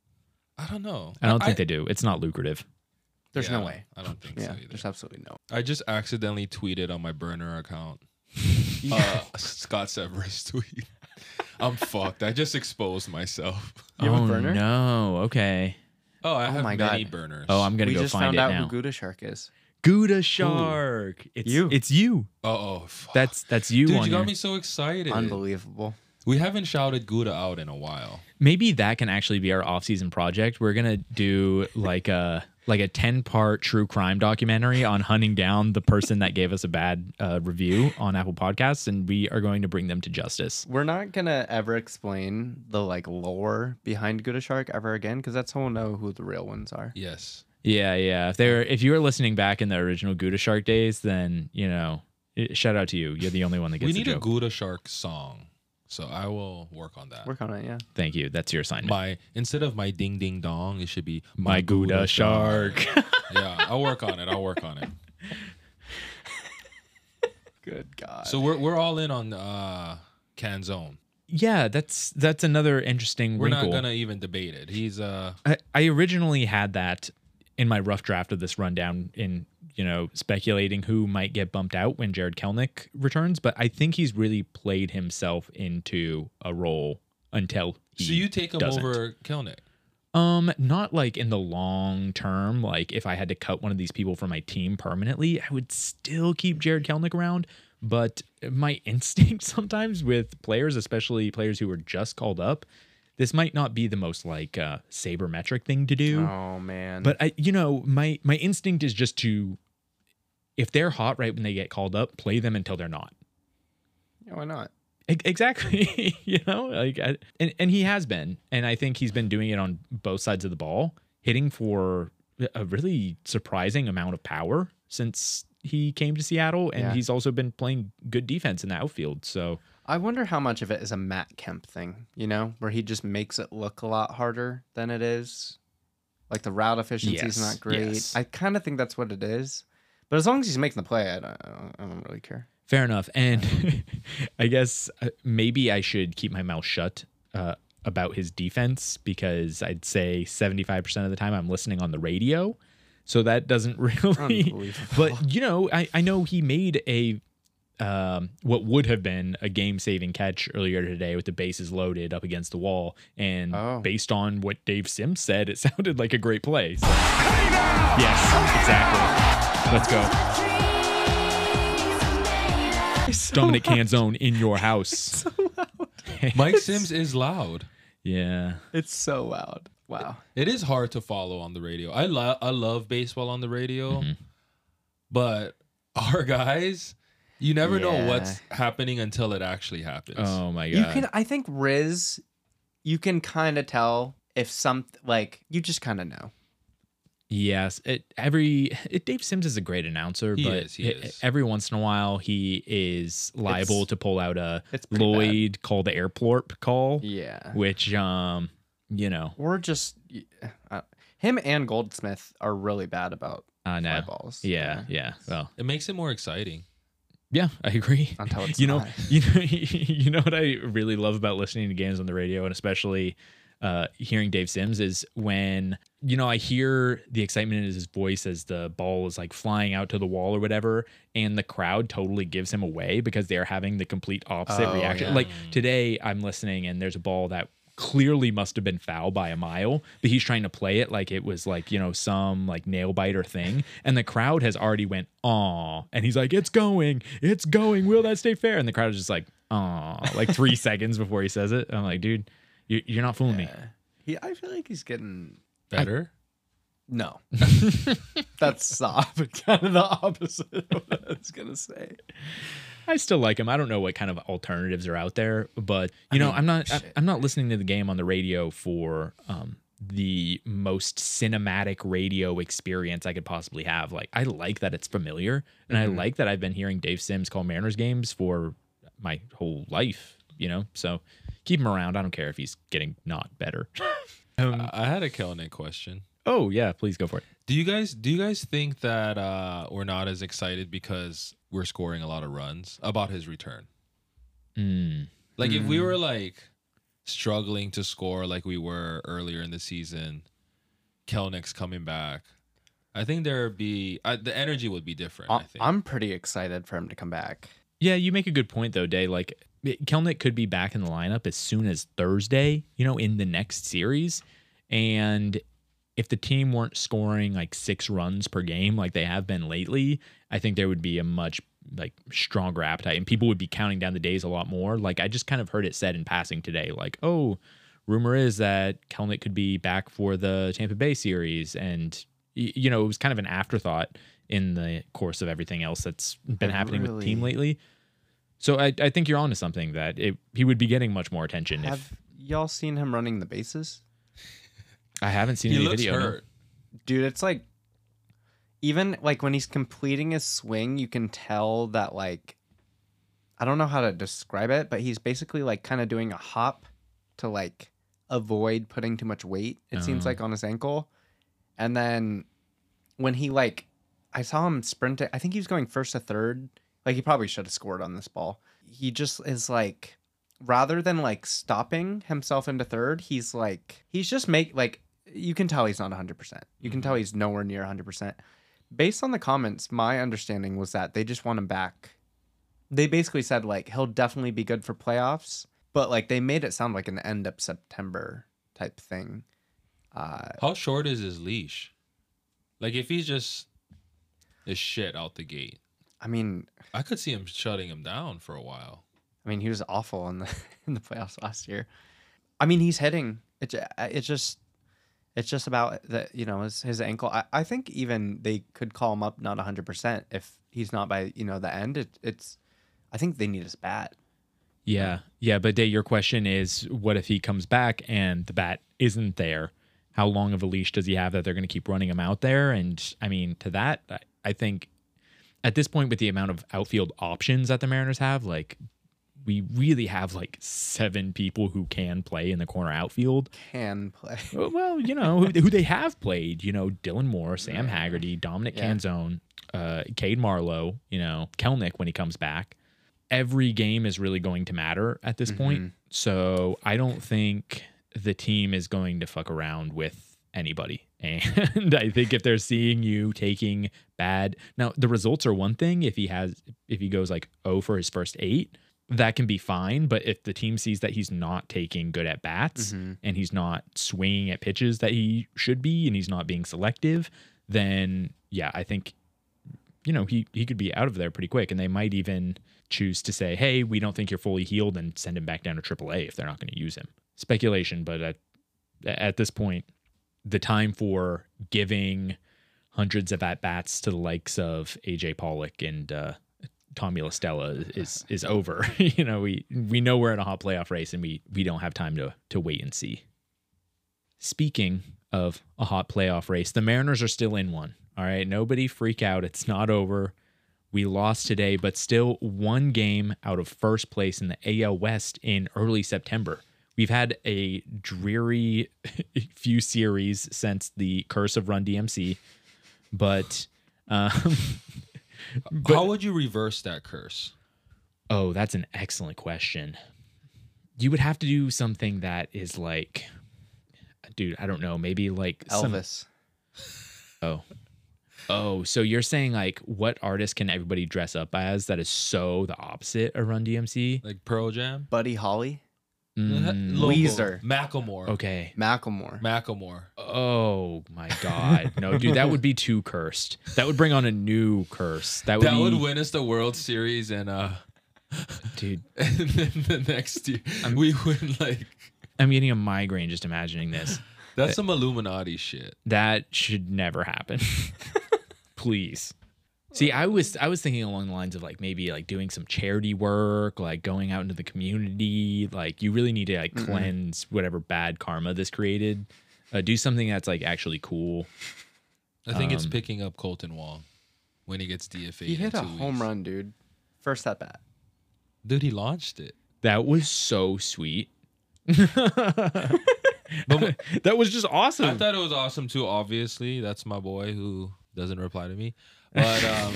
I don't know. I don't think they do. It's not lucrative. There's no yeah, way. I don't think Yeah, so either. there's absolutely no. I just accidentally tweeted on my burner account. uh, Scott Severus tweet. I'm fucked. I just exposed myself. You have a oh burner? no. Okay. Oh, I Oh have my many God. burners. Oh, I'm gonna We go just find found it out now. who Gouda Shark is. Gouda Shark. It's You. It's you. Oh, oh fuck. That's that's you Dude, on you got your- me so excited. Unbelievable. We haven't shouted Gouda out in a while. Maybe that can actually be our off-season project. We're gonna do like a like a ten-part true crime documentary on hunting down the person that gave us a bad uh, review on Apple Podcasts, and we are going to bring them to justice. We're not gonna ever explain the like lore behind Gouda Shark ever again, because that's how we'll know who the real ones are. Yes. Yeah, yeah. If they're if you were listening back in the original Gouda Shark days, then you know, it- shout out to you. You're the only one that gets We the need a joke. Gouda Shark song. So I will work on that. Work on it, yeah. Thank you. That's your assignment. My instead of my ding ding dong, it should be My Gouda Shark. Yeah, I'll work on it. I'll work on it. Good God. So we're we're all in on uh Canzone. Yeah, that's that's another interesting We're wrinkle. not gonna even debate it. He's uh I, I originally had that in my rough draft of this rundown in, you know, speculating who might get bumped out when Jared Kelnick returns, but I think he's really played himself into a role until he so you take him doesn't. over Kelnick. Um, not like in the long term. Like if I had to cut one of these people from my team permanently, I would still keep Jared Kelnick around. But my instinct sometimes with players, especially players who were just called up, this might not be the most like uh, sabermetric thing to do. Oh man. But I, you know, my my instinct is just to, if they're hot right when they get called up, play them until they're not. yeah, why not? E- Exactly. You know, like, I, and and he has been, and I think he's been doing it on both sides of the ball, hitting for a really surprising amount of power since he came to Seattle, and Yeah. he's also been playing good defense in the outfield. So I wonder how much of it is a Matt Kemp thing, you know, where he just makes it look a lot harder than it is. Like the route efficiency is Yes, not great. yes. I kind of think that's what it is. But as long as he's making the play, I don't, I don't, I don't really care. fair enough. And I guess uh, maybe I should keep my mouth shut uh, about his defense, because I'd say seventy-five percent of the time I'm listening on the radio. So that doesn't really, Unbelievable. but you know, I, I know he made a, um, what would have been a game saving catch earlier today with the bases loaded up against the wall. And Oh. based on what Dave Sims said, it sounded like a great play. So, yes, exactly. Let's go. Dominic Canzone in your house. Mike Sims is loud. Yeah. It's so loud. Wow. It is hard to follow on the radio. I love I love baseball on the radio, Mm-hmm. but our guys, you never know Yeah. what's happening until it actually happens. Oh my God. You can, I think Riz, you can kind of tell if some, like, you just kind of know. Yes, it, every it, Dave Sims is a great announcer, He but is, he it- is. every once in a while he is liable It's- to pull out a it's pretty Lloyd call the airport call, Yeah. which um you know Or just uh, Him and Goldsmith are really bad about Uh, fly no. balls. Yeah, yeah. Well, It makes it more exciting. yeah, I agree. Until it's you know, not. you know, you know what I really love about listening to games on the radio, and especially uh, hearing Dave Sims, is when you know I hear the excitement in his voice as the ball is like flying out to the wall or whatever, and the crowd totally gives him away because they're having the complete opposite Oh, reaction. yeah. Like today, I'm listening, and there's a ball that clearly must have been foul by a mile, but he's trying to play it like it was like, you know, some like nail biter thing, and the crowd has already went aw, and he's like, it's going it's going will that stay fair, and the crowd is just like aw, like three seconds before he says it. I'm like, dude, you, you're not fooling me. Yeah. He, I feel like he's getting Better? no. That's the op- kind of the opposite of what I was gonna say. I still like him. I don't know what kind of alternatives are out there, but you I know, mean, I'm not. I, shit. I'm not listening to the game on the radio for um, the most cinematic radio experience I could possibly have. Like, I like that it's familiar, and Mhm. I like that I've been hearing Dave Sims call Mariners games for my whole life. You know, so keep him around. I don't care if he's getting not better. um, I I had a Kelenic question. oh yeah, please go for it. Do you guys do you guys think that uh, we're not as excited because we're scoring a lot of runs about his return? Mm. Like if we were like struggling to score like we were earlier in the season, Kelenic's coming back. I think there'd be uh, the energy would be different. I I- think. I'm pretty excited for him to come back. Yeah, you make a good point though, Day. Like Kelnick could be back in the lineup as soon as Thursday, you know, in the next series. And if the team weren't scoring like six runs per game like they have been lately, I think there would be a much like stronger appetite and people would be counting down the days a lot more. Like I just kind of heard it said in passing today, like, oh, rumor is that Kelnick could be back for the Tampa Bay series. And, y- you know, it was kind of an afterthought in the course of everything else that's been I happening with the team really- lately. So I, I think you're onto something that it, he would be getting much more attention. Have if y'all seen him running the bases? I haven't seen he any looks video. no. hurt. Dude, it's like even like when he's completing his swing, you can tell that like I don't know how to describe it, but he's basically like kind of doing a hop to like avoid putting too much weight, it seems Oh. like on his ankle. And then when he like I saw him sprinting, I think he was going first to third. Like he probably should have scored on this ball. He just is like rather than like stopping himself into third, he's like he's just make like you can tell he's not one hundred percent. You can tell he's nowhere near one hundred percent. Based on the comments, my understanding was that they just want him back. They basically said like he'll definitely be good for playoffs, but like they made it sound like an end of September type thing. Uh, How short is his leash? Like if he's just is shit out the gate, I mean, I could see him shutting him down for a while. I mean, he was awful in the in the playoffs last year. I mean, he's hitting. It's it's just it's just about the you know his his ankle. I, I think even they could call him up not one hundred percent if he's not by you know the end. It, it's I think they need his bat. Yeah. Yeah. But Day, your question is what if he comes back and the bat isn't there? How long of a leash does he have that they're going to keep running him out there? And I mean, to that, I, I think at this point, with the amount of outfield options that the Mariners have, like we really have like seven people who can play in the corner outfield. Can play. Well, you know, who, who they have played, you know, Dylan Moore, Sam Haggerty, Dominic Yeah. Canzone, uh, Cade Marlowe, you know, Kelnick when he comes back. Every game is really going to matter at this point. So I don't think the team is going to fuck around with anybody. And I think if they're seeing you taking bad, now the results are one thing. If he has, if he goes like oh for his first eight, that can be fine. But if the team sees that he's not taking good at bats and he's not swinging at pitches that he should be, and he's not being selective, then yeah, I think, you know, he, he could be out of there pretty quick. And they might even choose to say, hey, we don't think you're fully healed, and send him back down to triple A if they're not going to use him. Speculation, but at, at this point, the time for giving hundreds of at-bats to the likes of A J Pollock and uh, Tommy La Stella is is over. You know, we we know we're in a hot playoff race, and we we don't have time to to wait and see. Speaking of a hot playoff race, the Mariners are still in one. All right, nobody freak out. It's not over. We lost today, but still one game out of first place in the A L West in early September. we've had a dreary few series since the Curse of Run D M C, but, um, but How would you reverse that curse? oh, that's an excellent question. You would have to do something that is like, dude, I don't know, maybe like some- Elvis. oh. Oh, so you're saying like what artist can everybody dress up as that is so the opposite of Run D M C? Like Pearl Jam? Buddy Holly. Mm, Local. Weezer. Macklemore. okay. Macklemore. Macklemore. Oh my God. No, dude, that would be too cursed. That would bring on a new curse. That would That be, would win us the World Series, and uh, dude, and then the next year we win like I'm getting a migraine just imagining this. that's some Illuminati shit. That should never happen. Please. See, I was I was thinking along the lines of like maybe like doing some charity work, like going out into the community. Like you really need to like Mm-mm. cleanse whatever bad karma this created. Uh, do something that's like actually cool. I think it's Um, picking up Colton Wong when he gets D F A. He hit in a two home weeks. run, dude. First at bat. Dude, he launched it. That was so sweet. that was just awesome. I thought it was awesome too. Obviously, that's my boy who doesn't reply to me. But um,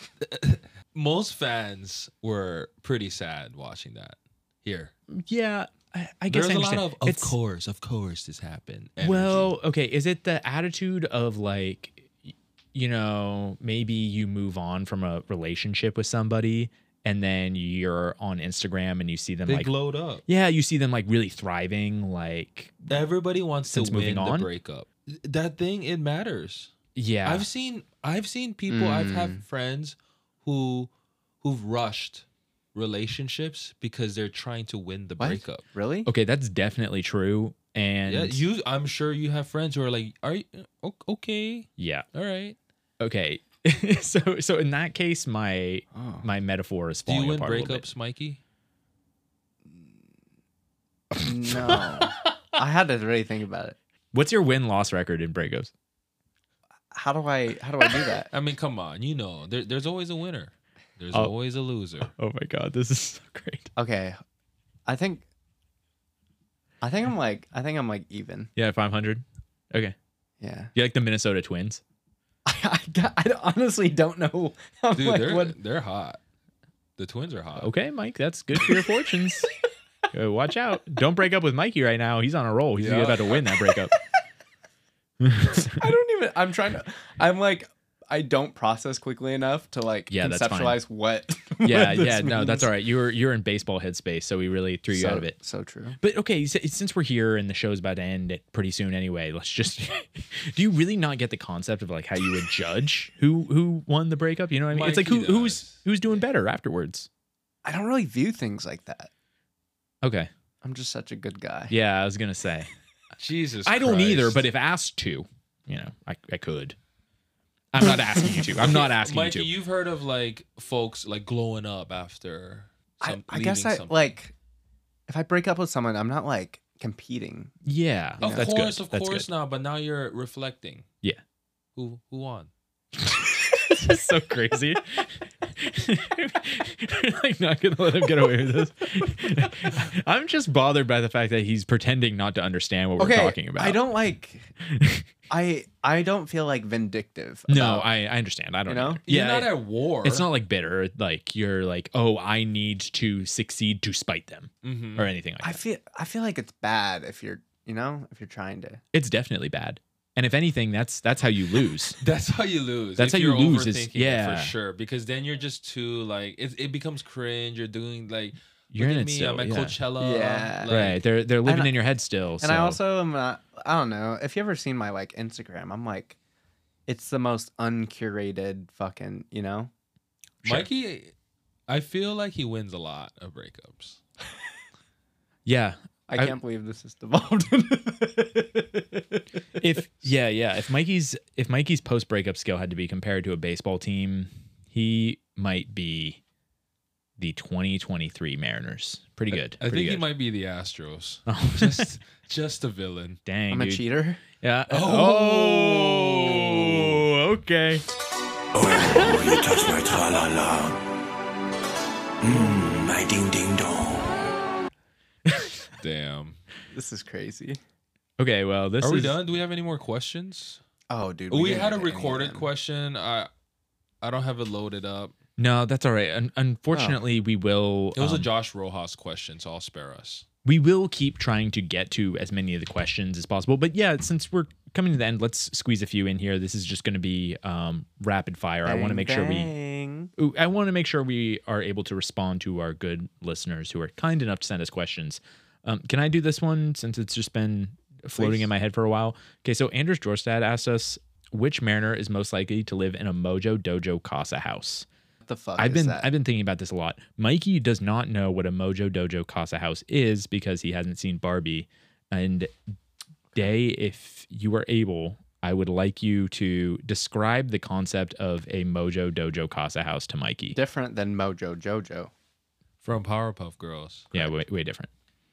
most fans were pretty sad watching that. Here, yeah, I, I guess there's I a lot understand. of, of It's- course, of course, this happened. energy. Well, okay. Is it the attitude of like, y- you know, maybe you move on from a relationship with somebody and then you're on Instagram and you see them they like, glowed up. yeah, you see them like really thriving. Like, Everybody wants Since to moving win the on? breakup. That thing, it matters. yeah, I've seen, I've seen people. I've Mm. had friends who, who've rushed relationships because they're trying to win the What? breakup. Really? okay, that's definitely true. And Yeah, you. I'm sure you have friends who are like, "Are you o- okay? yeah, All right. okay. so, so in that case, my Oh. my metaphor is Do falling you win apart a little bit. breakups, Mikey?" No. I had to really think about it. What's your win loss record in breakups? How do I how do I do that? I mean, come on. You know, there, there's always a winner. There's Oh. always a loser. Oh my God, this is so great. Okay. I think I think I'm like I think I'm like even. Yeah, five hundred. Okay, Yeah. you like the Minnesota Twins? I, I, I honestly don't know. I'm Dude, like, they're what? they're hot. The Twins are hot. Okay, Mike, that's good for your fortunes. Uh, watch out. Don't break up with Mikey right now. He's on a roll. He's Yeah. about to win that breakup. I don't even. I'm trying to. I'm like. I don't process quickly enough to like Yeah, that's fine. conceptualize what. yeah, what this yeah, no, that's means. all right. You're you're in baseball headspace, so we really threw you so, out of it. So true. But okay, s- since we're here and the show's about to end it pretty soon anyway, let's just. Do you really not get the concept of like how you would judge who who won the breakup? You know what I mean? It's like who Mikey who's does. who's doing better afterwards. I don't really view things like that. Okay, I'm just such a good guy. yeah, I was gonna say Jesus. I don't either, Christ. but if asked to, you know, I I could. I'm not asking you to. I'm not asking Mikey, you to. you've heard of like folks like glowing up after. Some, I, I guess leaving I something. like. If I break up with someone, I'm not like competing. Yeah, Of that's course, good. of That's course good. not. But now you're reflecting. Yeah. Who who won? This is so crazy. We're like not gonna let him get away with this. I'm just bothered by the fact that he's pretending not to understand what okay, we're talking about. I don't like. I I don't feel like vindictive. No, about- I, I understand. I don't You know? know. You're Yeah, not at war. it's not like bitter. Like you're like, oh, I need to succeed to spite them Mhm. or anything like I that. feel I feel like it's bad if you're you know if you're trying to. It's definitely bad. And if anything, that's that's how you lose. That's how you lose. That's if how you you're lose is- overthinking it, yeah. for sure. Because then you're just too like it. It becomes cringe. You're doing like You're look in at it me. still. I'm at yeah. Coachella. Yeah. like- Right. They're they're living And I- in your head still. And I so- also am not. I don't know if you ever seen my like Instagram. I'm like, it's the most uncurated fucking. You know. Sure. Mikey, I feel like he wins a lot of breakups. yeah. I I- can't believe this is devolved. If yeah, yeah. If Mikey's if Mikey's post breakup skill had to be compared to a baseball team, he might be the twenty twenty-three Mariners. Pretty good. I pretty think he good. might be the Astros. Oh, Just, just a villain. dang, I'm a dude. cheater. Yeah. Oh. Oh, okay. Oh, you touch my tra-la-la. Mmm, my ding-ding-dong. Damn. This is crazy. Okay, well, this Are is we done? Do we have any more questions? Oh, dude. We, didn't had a get any of recorded them. question. I I don't have it loaded up. No, that's all right. Un- unfortunately, we will. It was a um, Josh Rojas question, so I'll spare us. we will keep trying to get to as many of the questions as possible. But yeah, since we're coming to the end, let's squeeze a few in here. This is just going to be um, rapid fire. I want to Bang, make sure we. bang. Ooh, I want to make sure we are able to respond to our good listeners who are kind enough to send us questions. Um, can I do this one since it's just been floating Please. in my head for a while? Okay, so Anders Jorstad asked us, which Mariner is most likely to live in a Mojo Dojo Casa house? What the fuck I've is been that? I've been thinking about this a lot. Mikey does not know what a Mojo Dojo Casa house is because he hasn't seen Barbie. And Day, if you are able, I would like you to describe the concept of a Mojo Dojo Casa house to Mikey. Different than Mojo Jojo. From Powerpuff Girls. Yeah, way, way different.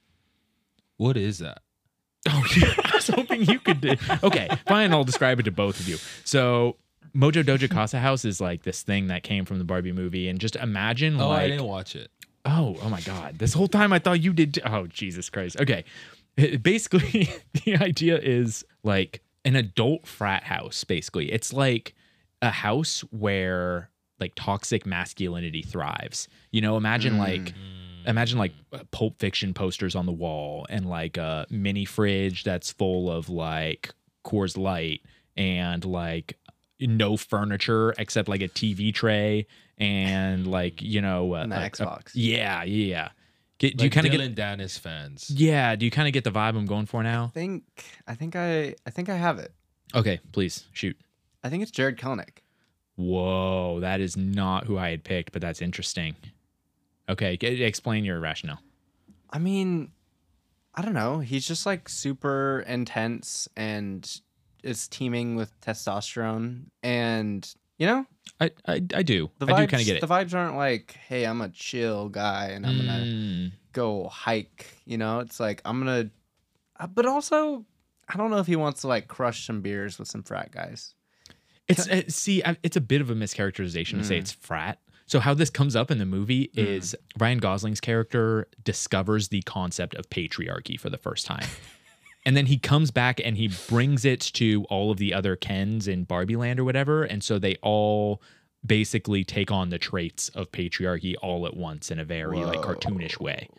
What is that? Oh, yeah. I was hoping you could do. Okay, fine. I'll describe it to both of you. So, Mojo Dojo Casa House is like this thing that came from the Barbie movie, and just imagine Oh, like, I didn't watch it. oh, oh my God, this whole time I thought you did. T- oh, Jesus Christ. Okay, It- basically, the idea is like an adult frat house. Basically, it's like a house where like toxic masculinity thrives. You know, imagine like. Imagine like Pulp Fiction posters on the wall and like a mini fridge that's full of like Coors Light and like no furniture except like a T V tray and like, you know, And a, the a- Xbox. yeah, yeah. Get, do Like you kind of Dylan get Dennis fans. yeah? Do you kind of get the vibe I'm going for now? I think I think I I think I have it. Okay, please shoot. I think it's Jared Kelnick. Whoa, that is not who I had picked, but that's interesting. Okay, g- explain your rationale. I mean, I don't know. He's just like super intense and is teaming with testosterone, and you know, I I, I do. the I vibes. do kind of get it. The vibes aren't like, hey, I'm a chill guy and I'm gonna Mm. go hike. You know, it's like I'm gonna, uh, but also, I don't know if he wants to like crush some beers with some frat guys. It's uh, see, I- it's a bit of a mischaracterization to say Mm. it's frat. So how this comes up in the movie is Ryan Gosling's character discovers the concept of patriarchy for the first time. And then he comes back and he brings it to all of the other Kens in Barbie Land or whatever. And so they all basically take on the traits of patriarchy all at once in a very like Whoa. cartoonish way.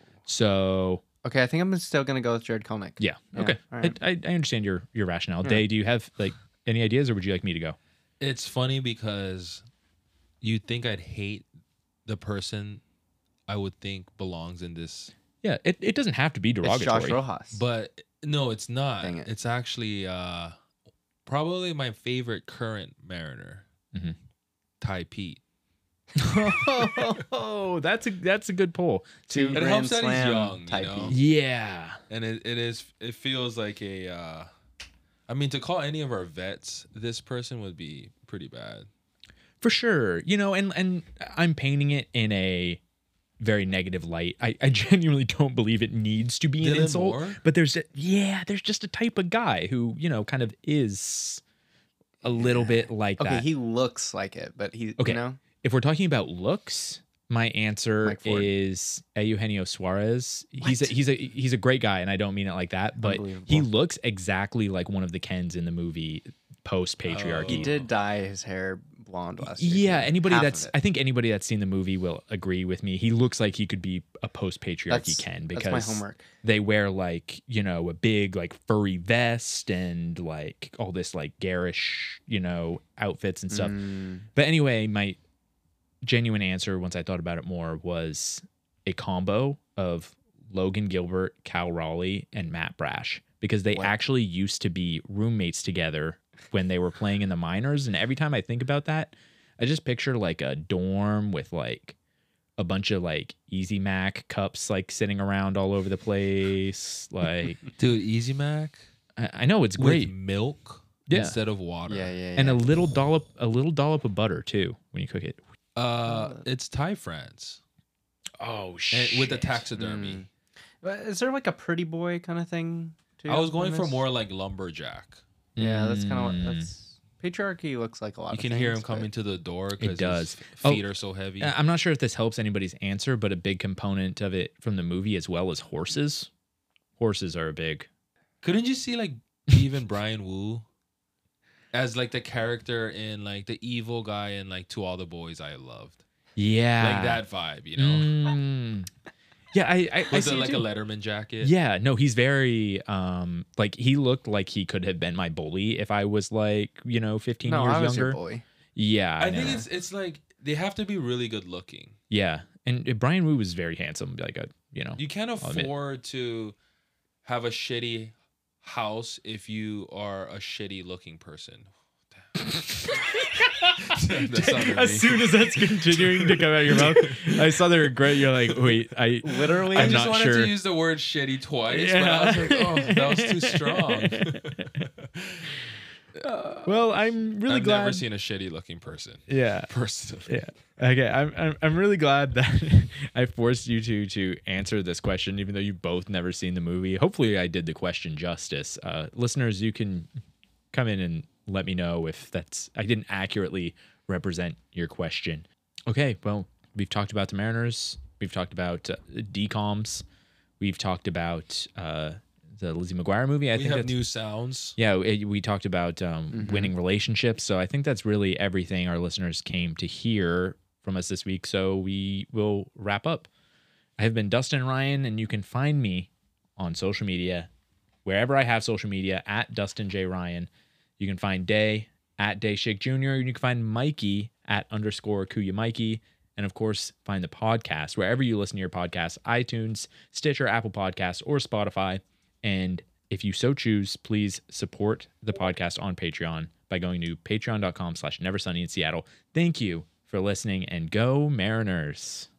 So Okay, I think I'm still gonna go with Jared Kelnick. yeah, Yeah, okay. all right. I, I, I understand your your rationale. Yeah. Day, do you have like any ideas or would you like me to go? It's funny because you'd think I'd hate the person I would think belongs in this, Yeah, it, it doesn't have to be It's derogatory. Josh Rojas. but no, it's not. Dang it. It's actually uh, probably my favorite current Mariner, Mhm. Ty Pete. Oh, that's a that's a good pull. Two It Grand helps that he's Slam young, you type know? E. Yeah. And it, it is it feels like a uh I mean to call any of our vets this person would be pretty bad. For sure. You know, and and I'm painting it in a very negative light. I, I genuinely don't believe it needs to be an Dylan insult. Moore? But there's a, yeah, there's just a type of guy who, you know, kind of is a little bit like Okay, that. he looks like it, but he, Okay. you know, If we're talking about looks, my answer Mike Ford. is Eugenio Suarez. He's a, he's a he's a great guy, and I don't mean it like that, but he Unbelievable. looks exactly like one of the Kens in the movie post patriarchy. he did dye his hair blonde last year. Yeah, too. anybody Half of that's it. I think anybody that's seen the movie will agree with me. He looks like he could be a post patriarchy That's- Ken that's because my homework. they wear like, you know, a big like furry vest and like all this like garish, you know, outfits and stuff. Mm, But anyway, my genuine answer once I thought about it more was a combo of Logan Gilbert, Cal Raleigh, and Matt Brash because they What? actually used to be roommates together when they were playing in the minors. And every time I think about that, I just picture like a dorm with like a bunch of like Easy Mac cups like sitting around all over the place. Like Dude, Easy Mac I, I know it's with great. milk Yeah. instead of water. yeah, yeah, yeah. And a little dollop a little dollop of butter too when you cook it. Uh it's Thai France. Oh And shit. with the taxidermy. Mm. But is there like a pretty boy kind of thing? Too I was in going for this? more like lumberjack. Yeah, that's kind of Mm. what that's. Patriarchy looks like a lot. You of can hear him things, but- coming to the door because does. his feet Oh, are so heavy. Uh, I'm not sure if this helps anybody's answer, but a big component of it from the movie as well as horses. horses are a big. Couldn't you see like even Brian Woo as like the character in like the evil guy in like To All the Boys I Loved? Yeah. Like that vibe, you know? Mm. Yeah, I I, I With see the, it like too. a Letterman jacket. Yeah, no, he's very um like he looked like he could have been my bully if I was like, you know, fifteen No, years I was younger. your bully. Yeah, I, I think know. it's it's like they have to be really good looking. Yeah, and uh, Brian Woo was very handsome. Like a, you know, You can't I'll admit. afford to have a shitty house if you are a shitty looking person. That sounded as mean. soon as that's continuing to come out of your mouth, I saw the regret. You're like, wait, I Literally, I I'm just not wanted sure. to use the word shitty twice, but Yeah. I was like, oh, that was too strong. Well, I'm really I've glad. never seen a shitty looking person yeah, personally. yeah. Okay, I'm, I'm I'm really glad that I forced you two to answer this question, even though you both never seen the movie. Hopefully, I did the question justice. Uh, listeners, you can come in and let me know if that's I didn't accurately represent your question. Okay, well, we've talked about the Mariners. We've talked about uh, D COMs. We've talked about uh, the Lizzie McGuire movie. I We think have that's, new sounds. yeah, we, we talked about um, Mhm. winning relationships. So I think that's really everything our listeners came to hear from us this week. So we will wrap up. I have been Dustin Ryan, and you can find me on social media, wherever I have social media, at Dustin J. Ryan. You can find Day at Day Shake Junior And you can find Mikey at underscore Kuya Mikey. And of course, find the podcast wherever you listen to your podcasts, iTunes, Stitcher, Apple Podcasts, or Spotify. And if you so choose, please support the podcast on Patreon by going to patreon.com slash never sunny in Seattle. Thank you for listening, and go Mariners.